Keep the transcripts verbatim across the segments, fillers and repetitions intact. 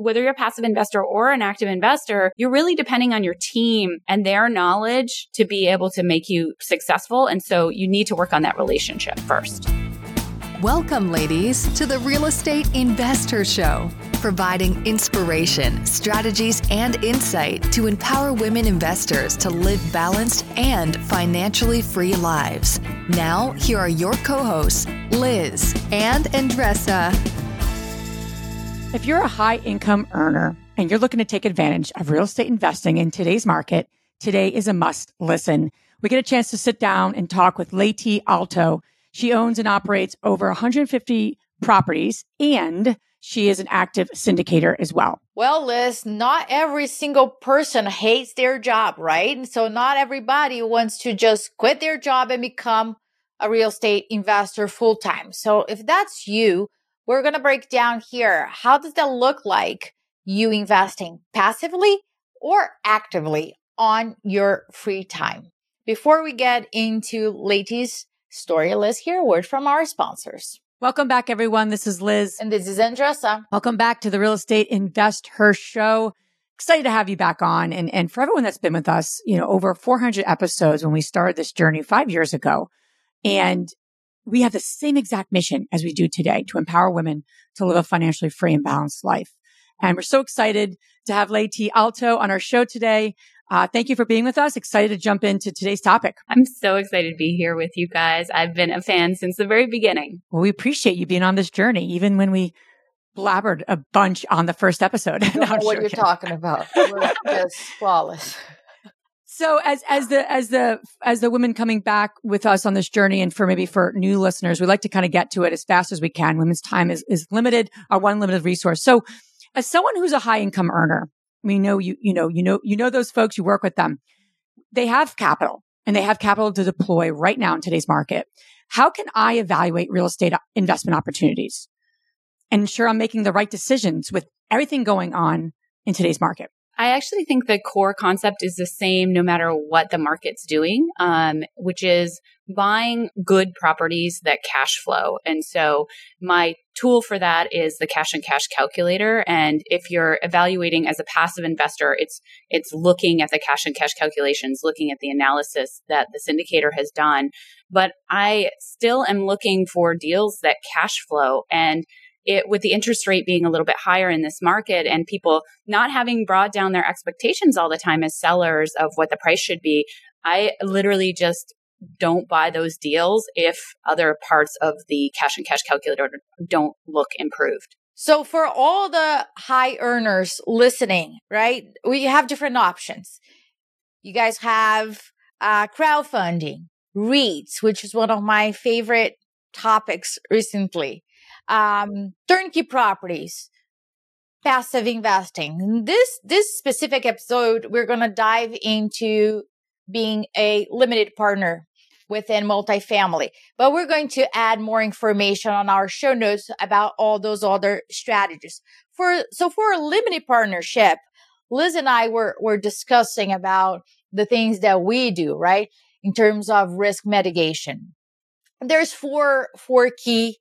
whether you're a passive investor or an active investor, you're really depending on your team and their knowledge to be able to make you successful. And so you need to work on that relationship first. Welcome, ladies, to the Real Estate Investor Show, providing inspiration, strategies, and insight to empower women investors to live balanced and financially free lives. Now, here are your co-hosts, Liz and Andressa. If you're a high-income earner and you're looking to take advantage of real estate investing in today's market, today is a must listen. We get a chance to sit down and talk with Leti Alto. She owns and operates over one hundred fifty properties, and she is an active syndicator as well. Well, Liz, not every single person hates their job, right? And so not everybody wants to just quit their job and become a real estate investor full-time. So if that's you, we're going to break down here. How does that look like you investing passively or actively on your free time? Before we get into Leti's story, let's hear a word from our sponsors. Welcome back, everyone. This is Liz. And this is Andressa. Welcome back to the Real Estate Invest Her Show. Excited to have you back on. And, and for everyone that's been with us, you know, over four hundred episodes when we started this journey five years ago. And we have the same exact mission as we do today, to empower women to live a financially free and balanced life. And we're so excited to have Leti Alto on our show today. Uh, thank you for being with us. Excited to jump into today's topic. I'm so excited to be here with you guys. I've been a fan since the very beginning. Well, we appreciate you being on this journey, even when we blabbered a bunch on the first episode. I don't No, know what you're talking about. We're just flawless. So as as the as the as the women coming back with us on this journey, and for maybe for new listeners, we like to kind of get to it as fast as we can. Women's time is is limited, our one limited resource. So as someone who's a high income earner, we know you, you know, you know, you know, those folks, you work with them. They have capital and they have capital to deploy right now in today's market. How can I evaluate real estate investment opportunities and ensure I'm making the right decisions with everything going on in today's market? I actually think the core concept is the same no matter what the market's doing, um, which is buying good properties that cash flow. And so my tool for that is the cash and cash calculator. And if you're evaluating as a passive investor, it's it's looking at the cash and cash calculations, looking at the analysis that the syndicator has done. But I still am looking for deals that cash flow. And It, with the interest rate being a little bit higher in this market and people not having brought down their expectations all the time as sellers of what the price should be, I literally just don't buy those deals if other parts of the cash and cash calculator don't look improved. So for all the high earners listening, right, we have different options. You guys have uh, crowdfunding, REITs, which is one of my favorite topics recently. Um, turnkey properties, passive investing. This, this specific episode, we're going to dive into being a limited partner within multifamily, but we're going to add more information on our show notes about all those other strategies. For, so for a limited partnership, Liz and I were, were discussing about the things that we do, right? In terms of risk mitigation. There's four, four key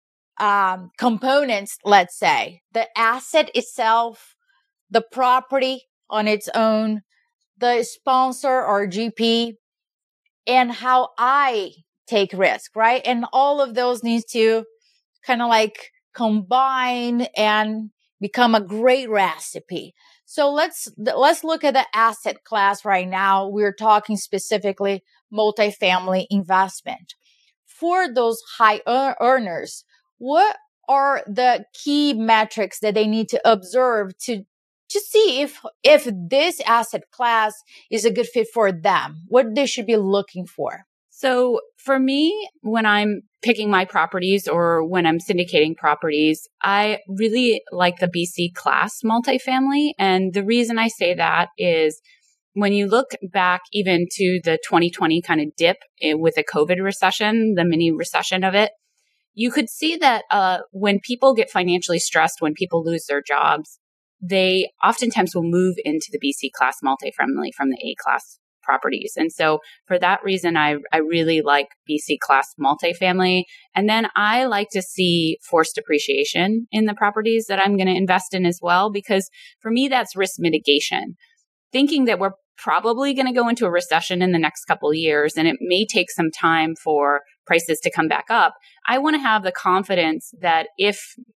Um, components, let's say, the asset itself, the property on its own, the sponsor or G P, and how I take risk, right? And all of those needs to kind of like combine and become a great recipe. So let's, let's look at the asset class right now. We're talking specifically multifamily investment. For those high earners, what are the key metrics that they need to observe to, to see if, if this asset class is a good fit for them, what they should be looking for? So for me, when I'm picking my properties or when I'm syndicating properties, I really like the B C class multifamily. And the reason I say that is when you look back even to the twenty twenty kind of dip with the COVID recession, the mini recession of it, you could see that uh, when people get financially stressed, when people lose their jobs, they oftentimes will move into the B C class multifamily from the A class properties. And so for that reason, I, I really like B C class multifamily. And then I like to see forced appreciation in the properties that I'm going to invest in as well, because for me, that's risk mitigation. Thinking that we're probably going to go into a recession in the next couple of years, and it may take some time for prices to come back up. I want to have the confidence that if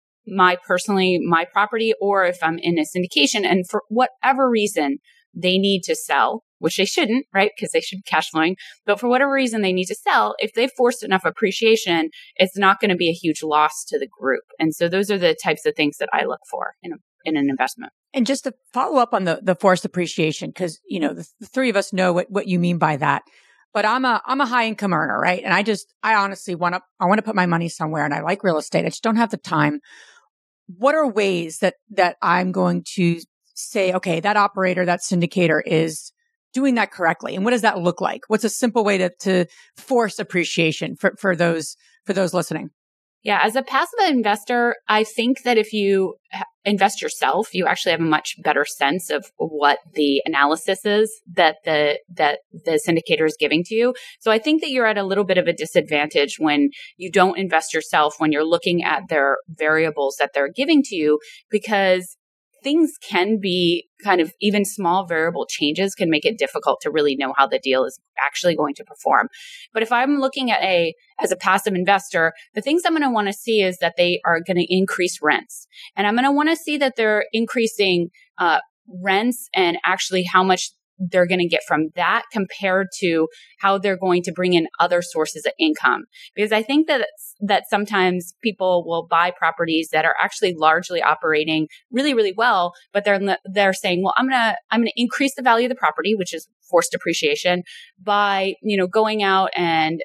my personally, my property, or if I'm in a syndication and for whatever reason they need to sell, which they shouldn't, right? Because they should be cash flowing. But for whatever reason they need to sell, if they've forced enough appreciation, it's not going to be a huge loss to the group. And so those are the types of things that I look for in a, in an investment. And just to follow up on the, the forced appreciation, because, you know, the, the three of us know what, what you mean by that. But I'm a, I'm a high income earner, right? And I just, I honestly want to, I want to put my money somewhere, and I like real estate. I just don't have the time. What are ways that, that I'm going to say, okay, that operator, that syndicator is doing that correctly? And what does that look like? What's a simple way to, to force appreciation for, for those, for those listening? Yeah, as a passive investor, I think that if you invest yourself, you actually have a much better sense of what the analysis is that the that the syndicator is giving to you. So I think that you're at a little bit of a disadvantage when you don't invest yourself, when you're looking at their variables that they're giving to you, because things can be kind of, even small variable changes can make it difficult to really know how the deal is actually going to perform. But if I'm looking at a, as a passive investor, the things I'm going to want to see is that they are going to increase rents. And I'm going to want to see that they're increasing uh, rents and actually how much they're going to get from that compared to how they're going to bring in other sources of income. Because I think that that sometimes people will buy properties that are actually largely operating really, really well, but they're they're saying, well, I'm gonna I'm gonna increase the value of the property, which is forced appreciation, by you know going out and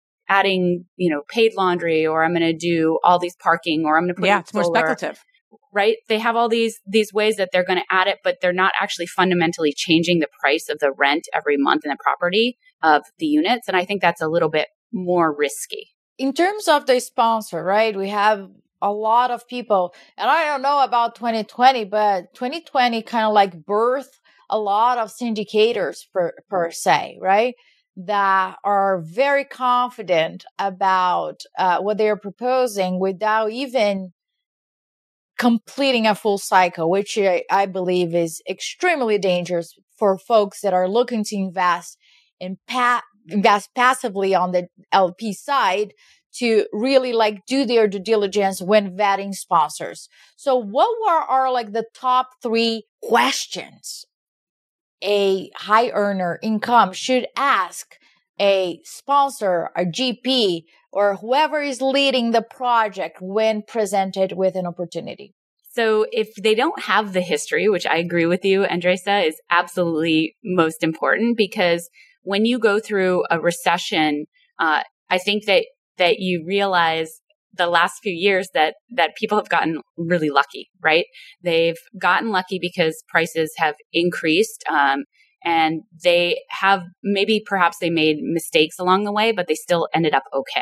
adding you know paid laundry, or I'm gonna do all these parking, or I'm gonna put yeah, it's solar. more speculative. Right? They have all these these ways that they're going to add it, but they're not actually fundamentally changing the price of the rent every month in the property of the units. And I think that's a little bit more risky. In terms of the sponsor, right? We have a lot of people, and I don't know about twenty twenty, but twenty twenty kind of like birthed a lot of syndicators per, per se, right? That are very confident about uh, what they're proposing without even completing a full cycle, which I, I believe is extremely dangerous for folks that are looking to invest and pa- invest passively on the L P side to really like do their due diligence when vetting sponsors. So what were are like the top three questions a high earner income should ask a sponsor, a G P, or whoever is leading the project when presented with an opportunity? So if they don't have the history, which I agree with you, Andresa, is absolutely most important, because when you go through a recession, uh, I think that that you realize the last few years that that people have gotten really lucky, right? They've gotten lucky because prices have increased. Um, And they have, maybe perhaps they made mistakes along the way, but they still ended up okay.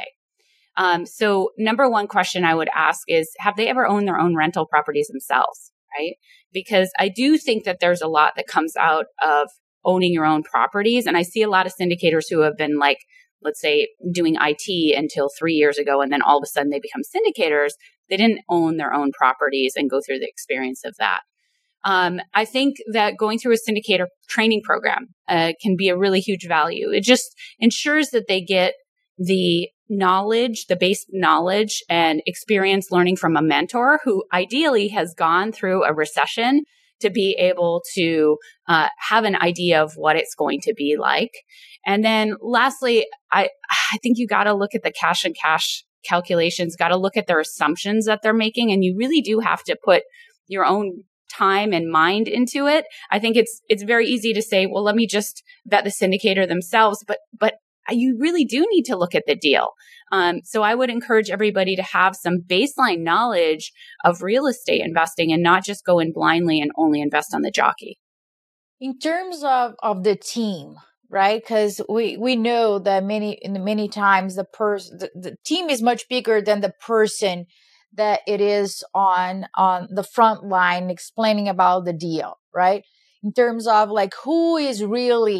Um, so number one question I would ask is, have they ever owned their own rental properties themselves, right? Because I do think that there's a lot that comes out of owning your own properties. And I see a lot of syndicators who have been like, let's say, doing I T until three years ago, and then all of a sudden they become syndicators. They didn't own their own properties and go through the experience of that. Um, I think that going through a syndicator training program uh, can be a really huge value. It just ensures that they get the knowledge, the base knowledge and experience learning from a mentor who ideally has gone through a recession to be able to uh, have an idea of what it's going to be like. And then lastly, I, I think you got to look at the cash and cash calculations, got to look at their assumptions that they're making. And you really do have to put your own time and mind into it. I think it's it's very easy to say, well, let me just vet the syndicator themselves, but but you really do need to look at the deal. Um, so I would encourage everybody to have some baseline knowledge of real estate investing and not just go in blindly and only invest on the jockey. In terms of, of the team, right? Because we, we know that many many times the person the, the team is much bigger than the person that it is on on the front line explaining about the deal, right? In terms of like who is really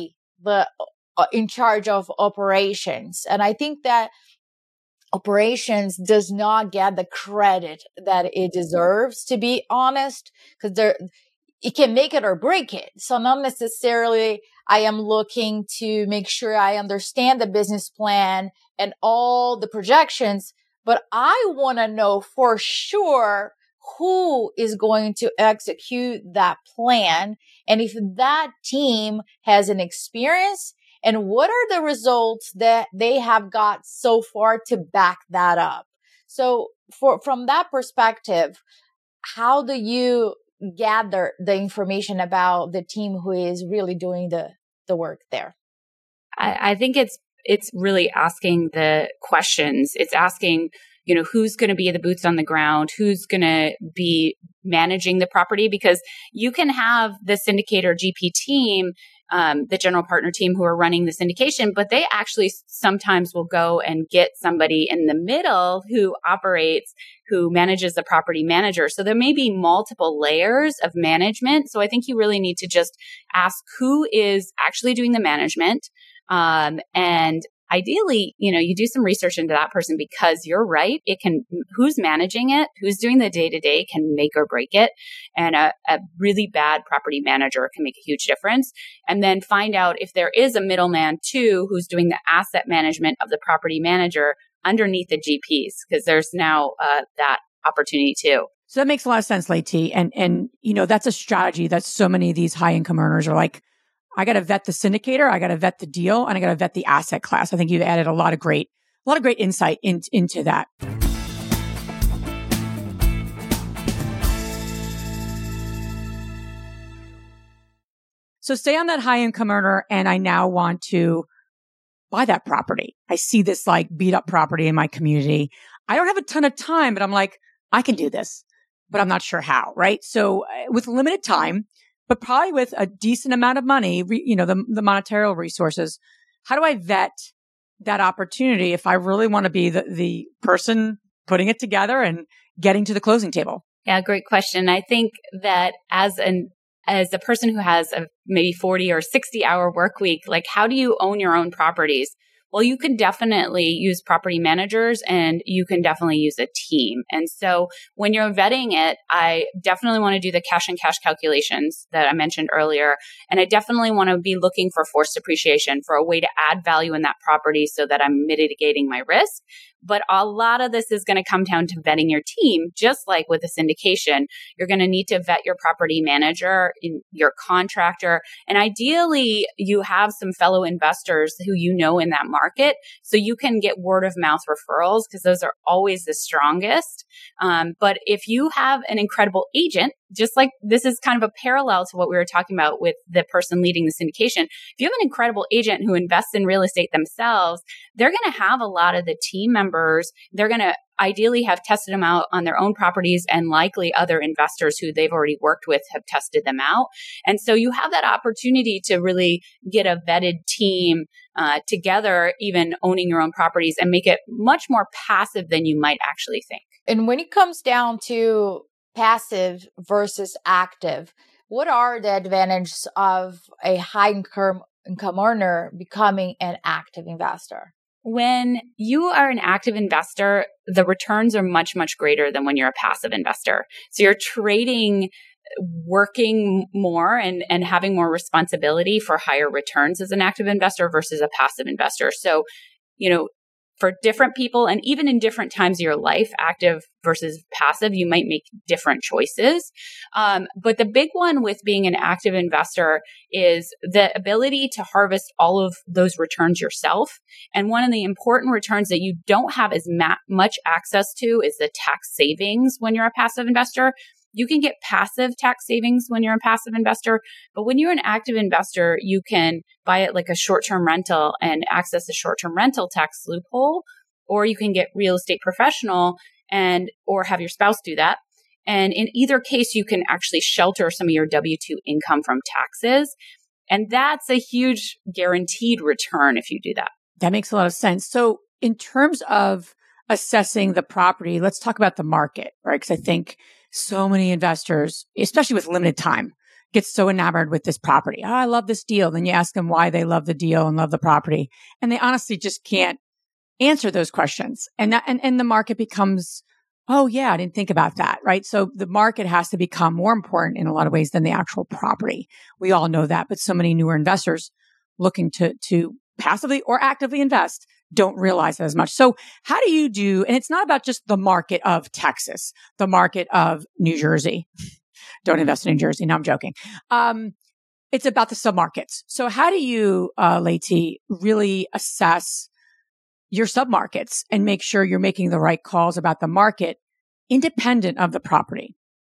the uh, in charge of operations. And I think that operations does not get the credit that it deserves, to be honest, because there, it can make it or break it. So not necessarily I am looking to make sure I understand the business plan and all the projections, but I want to know for sure who is going to execute that plan, and if that team has an experience, and what are the results that they have got so far to back that up. So for from that perspective, how do you gather the information about the team who is really doing the, the work there? I, I think it's it's really asking the questions. It's asking, you know, who's going to be the boots on the ground, who's going to be managing the property, because you can have the syndicator G P team, um, the general partner team who are running the syndication, but they actually sometimes will go and get somebody in the middle who operates, who manages the property manager. So there may be multiple layers of management. So I think you really need to just ask who is actually doing the management. Um, and ideally, you know, you do some research into that person, because you're right. It can, who's managing it, who's doing the day to day can make or break it. And a, a really bad property manager can make a huge difference. And then find out if there is a middleman too, who's doing the asset management of the property manager underneath the G Ps, because there's now uh, that opportunity too. So that makes a lot of sense, Leti. And, and, you know, that's a strategy that so many of these high income earners are like, I got to vet the syndicator, I got to vet the deal, and I got to vet the asset class. I think you've added a lot of great, a lot of great insight in, into that. So stay on that high income earner, and I now want to buy that property. I see this like beat up property in my community. I don't have a ton of time, but I'm like, I can do this, but I'm not sure how, right? So uh, with limited time, but probably with a decent amount of money, re, you know, the, the monetary resources, how do I vet that opportunity if I really want to be the, the person putting it together and getting to the closing table? Yeah, great question. I think that as an as a person who has a maybe forty or sixty hour work week, like how do you own your own properties? Well, you can definitely use property managers, and you can definitely use a team. And so when you're vetting it, I definitely want to do the cash and cash calculations that I mentioned earlier. And I definitely want to be looking for forced appreciation, for a way to add value in that property so that I'm mitigating my risk. But a lot of this is going to come down to vetting your team. Just like with a syndication, you're going to need to vet your property manager, your contractor, and ideally you have some fellow investors who you know in that market, so you can get word of mouth referrals, because those are always the strongest. Um, but if you have an incredible agent, just like this is kind of a parallel to what we were talking about with the person leading the syndication. If you have an incredible agent who invests in real estate themselves, they're going to have a lot of the team members. They're going to ideally have tested them out on their own properties, and likely other investors who they've already worked with have tested them out. And so you have that opportunity to really get a vetted team uh, together, even owning your own properties, and make it much more passive than you might actually think. And when it comes down to passive versus active, what are the advantages of a high income, income earner becoming an active investor? When you are an active investor, the returns are much, much greater than when you're a passive investor. So you're trading, working more and, and having more responsibility for higher returns as an active investor versus a passive investor. So, you know, for different people, and even in different times of your life, active versus passive, you might make different choices. Um, but the big one with being an active investor is the ability to harvest all of those returns yourself. And one of the important returns that you don't have as ma- much access to is the tax savings when you're a passive investor. You can get passive tax savings when you're a passive investor, but when you're an active investor, you can buy it like a short-term rental and access the short-term rental tax loophole, or you can get real estate professional and or have your spouse do that. And in either case, you can actually shelter some of your W two income from taxes. And that's a huge guaranteed return if you do that. That makes a lot of sense. So in terms of assessing the property, let's talk about the market, right? Because I think so many investors, especially with limited time, gets so enamored with this property. Oh, I love this deal. Then you ask them why they love the deal and love the property. And they honestly just can't answer those questions. And that, and, and the market becomes, oh yeah, I didn't think about that, right? So the market has to become more important in a lot of ways than the actual property. We all know that, but so many newer investors looking to, to passively or actively invest don't realize that as much. So how do you do, and it's not about just the market of Texas, the market of New Jersey. Don't invest in New Jersey. No, I'm joking. Um, it's about the submarkets. So how do you, uh, Leti, really assess your submarkets and make sure you're making the right calls about the market independent of the property?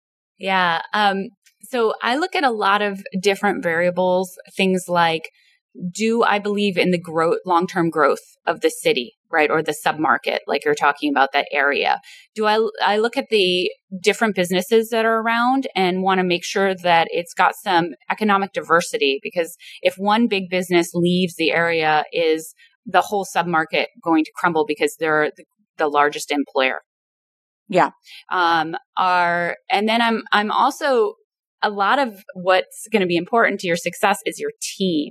Yeah. Um, so I look at a lot of different variables, things like, do I believe in the growth, long-term growth of the city, right? Or the submarket, like you're talking about that area. Do I, I look at the different businesses that are around and want to make sure that it's got some economic diversity, because if one big business leaves the area, is the whole submarket going to crumble because they're the, the largest employer? Yeah. Um, are, and then I'm, I'm also, a lot of what's going to be important to your success is your team.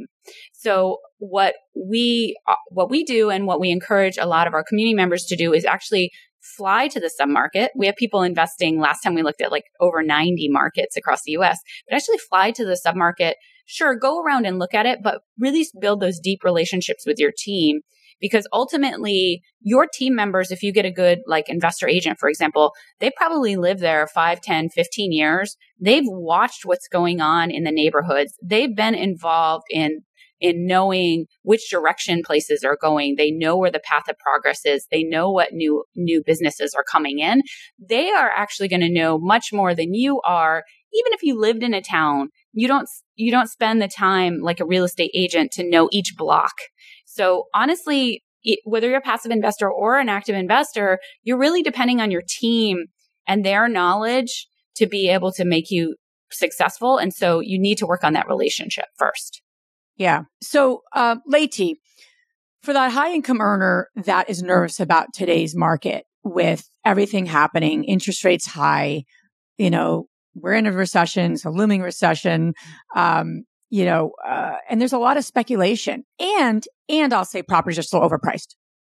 So what we, what we do and what we encourage a lot of our community members to do is actually fly to the submarket. We have people investing. Last time we looked at like over ninety markets across the U S, but actually fly to the submarket. Sure, go around and look at it, but really build those deep relationships with your team. Because ultimately, your team members, if you get a good like investor agent, for example, they probably live there five, ten, fifteen years. They've watched what's going on in the neighborhoods. They've been involved in in knowing which direction places are going. They know where the path of progress is. They know what new new businesses are coming in. They are actually going to know much more than you are. Even if you lived in a town, you don't you don't spend the time like a real estate agent to know each block. So honestly, it, whether you're a passive investor or an active investor, you're really depending on your team and their knowledge to be able to make you successful. And so you need to work on that relationship first. Yeah. So, uh, Leti, for that high income earner that is nervous about today's market with everything happening, interest rates high, you know, we're in a recession, it's a looming recession, um, you know, uh, and there's a lot of speculation, and, and I'll say properties are still overpriced.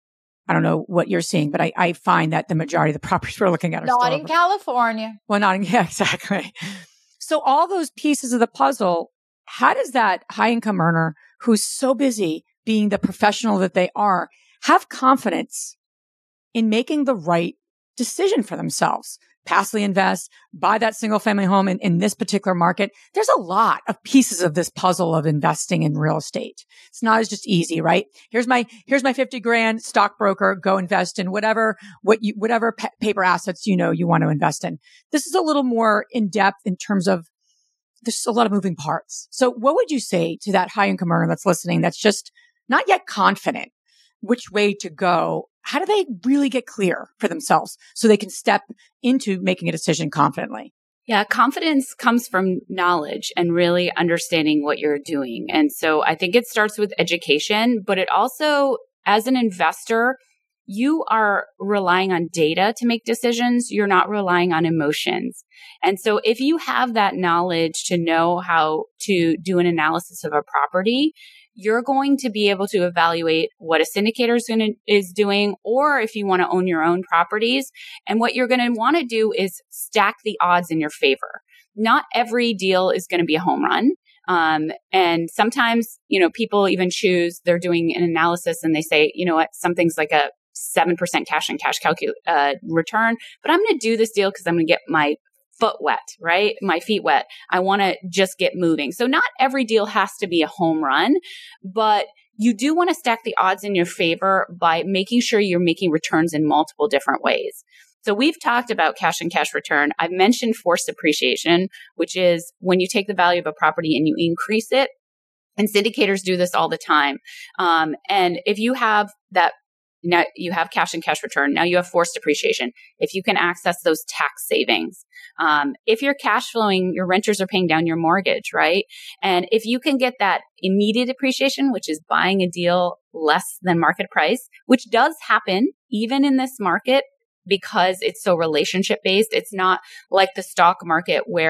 I don't know what you're seeing, but I, I find that the majority of the properties we're looking at are not still in overpriced. California. Well, not in, yeah, exactly. So all those pieces of the puzzle, how does that high income earner who's so busy being the professional that they are have confidence in making the right decision for themselves? Passively invest, buy that single family home in, in this particular market. There's a lot of pieces of this puzzle of investing in real estate. It's not as just easy, right? Here's my, here's my fifty grand stockbroker, go invest in whatever, what you, whatever pa- paper assets you know you want to invest in. This is a little more in depth in terms of there's a lot of moving parts. So what would you say to that high income earner that's listening that's just not yet confident which way to go? How do they really get clear for themselves so they can step into making a decision confidently? Yeah, confidence comes from knowledge and really understanding what you're doing. And so I think it starts with education, but it also, as an investor, you are relying on data to make decisions. You're not relying on emotions. And so if you have that knowledge to know how to do an analysis of a property, you're going to be able to evaluate what a syndicator is, gonna, is doing, or if you want to own your own properties. And what you're going to want to do is stack the odds in your favor. Not every deal is going to be a home run. Um, and sometimes, you know, people even choose, they're doing an analysis and they say, you know what, something's like a seven percent cash and cash calcu- uh, return, but I'm going to do this deal because I'm going to get my foot wet, right? My feet wet. I want to just get moving. So not every deal has to be a home run, but you do want to stack the odds in your favor by making sure you're making returns in multiple different ways. So we've talked about cash and cash return. I've mentioned forced appreciation, which is when you take the value of a property and you increase it. And syndicators do this all the time. Um, and if you have that, now you have cash and cash return. Now you have forced appreciation. If you can access those tax savings, um, if you're cash flowing, your renters are paying down your mortgage, right? And if you can get that immediate appreciation, which is buying a deal less than market price, which does happen even in this market because it's so relationship based. It's not like the stock market where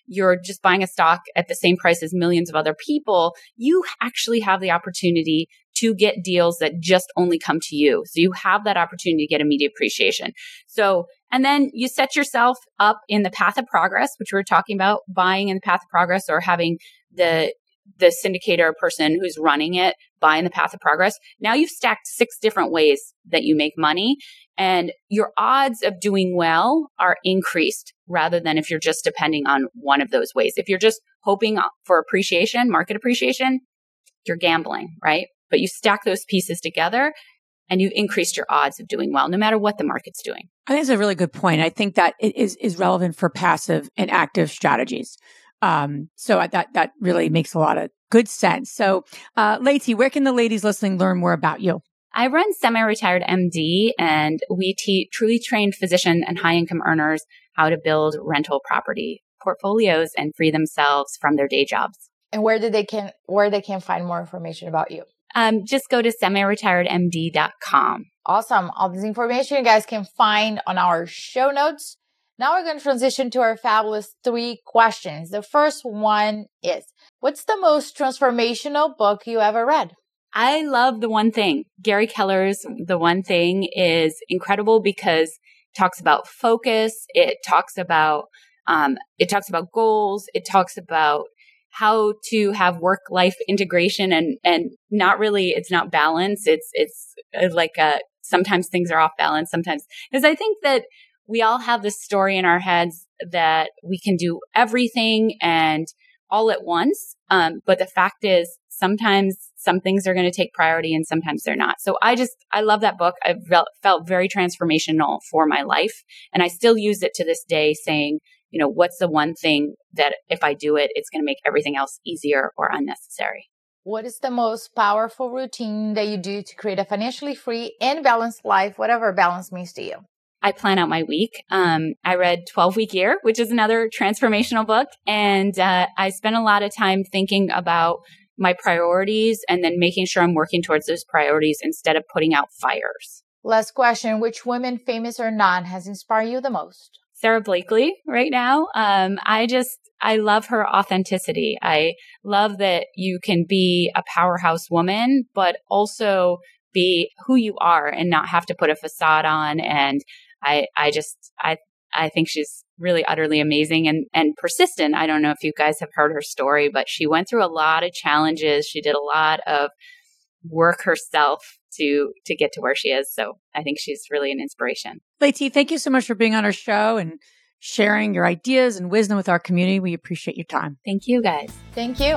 you're just buying a stock at the same price as millions of other people, you actually have the opportunity to get deals that just only come to you. So you have that opportunity to get immediate appreciation. So, and then you set yourself up in the path of progress, which we were talking about, buying in the path of progress, or having the the syndicator person who's running it buy in the path of progress. Now you've stacked six different ways that you make money, and your odds of doing well are increased rather than if you're just depending on one of those ways. If you're just hoping for appreciation, market appreciation, you're gambling, right? But you stack those pieces together and you've increased your odds of doing well, no matter what the market's doing. I think it's a really good point. I think that it is, is relevant for passive and active strategies. Um, so that, that really makes a lot of good sense. So, uh, Leti, where can the ladies listening learn more about you? I run Semi-Retired M D, and we teach truly trained physician and high income earners how to build rental property portfolios and free themselves from their day jobs. And where did they can, where they can find more information about you? Um, just go to semi retired m d dot com. Awesome. All this information you guys can find on our show notes. Now we're going to transition to our fabulous three questions. The first one is, what's the most transformational book you ever read? I love The One Thing. Gary Keller's The One Thing is incredible because it talks about focus. It talks about, um, it talks about goals. It talks about how to have work-life integration and, and not really, it's not balance. It's, it's like, a, sometimes things are off balance sometimes. Because I think that we all have this story in our heads that we can do everything and all at once. Um, but the fact is, sometimes some things are going to take priority and sometimes they're not. So I just, I love that book. I felt very transformational for my life. And I still use it to this day, saying, you know, what's the one thing that if I do it, it's going to make everything else easier or unnecessary? What is the most powerful routine that you do to create a financially free and balanced life, whatever balance means to you? I plan out my week. Um, I read twelve Week Year, which is another transformational book. And uh, I spent a lot of time thinking about my priorities and then making sure I'm working towards those priorities instead of putting out fires. Last question. Which woman, famous or not, has inspired you the most? Sarah Blakely right now. Um, I just, I love her authenticity. I love that you can be a powerhouse woman, but also be who you are and not have to put a facade on. And I, I just, I, I think she's really utterly amazing and, and persistent. I don't know if you guys have heard her story, but she went through a lot of challenges. She did a lot of work herself to, to get to where she is. So I think she's really an inspiration. Leti, thank you so much for being on our show and sharing your ideas and wisdom with our community. We appreciate your time. Thank you, guys. Thank you.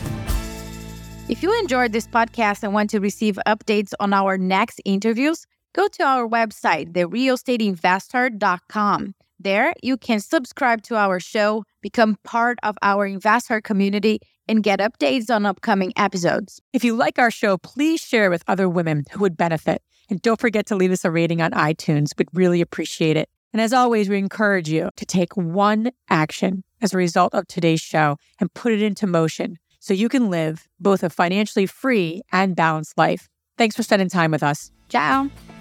If you enjoyed this podcast and want to receive updates on our next interviews, go to our website, the real estate investor dot com. There, you can subscribe to our show, become part of our investor community, and get updates on upcoming episodes. If you like our show, please share with other women who would benefit. And don't forget to leave us a rating on iTunes. We'd really appreciate it. And as always, we encourage you to take one action as a result of today's show and put it into motion so you can live both a financially free and balanced life. Thanks for spending time with us. Ciao.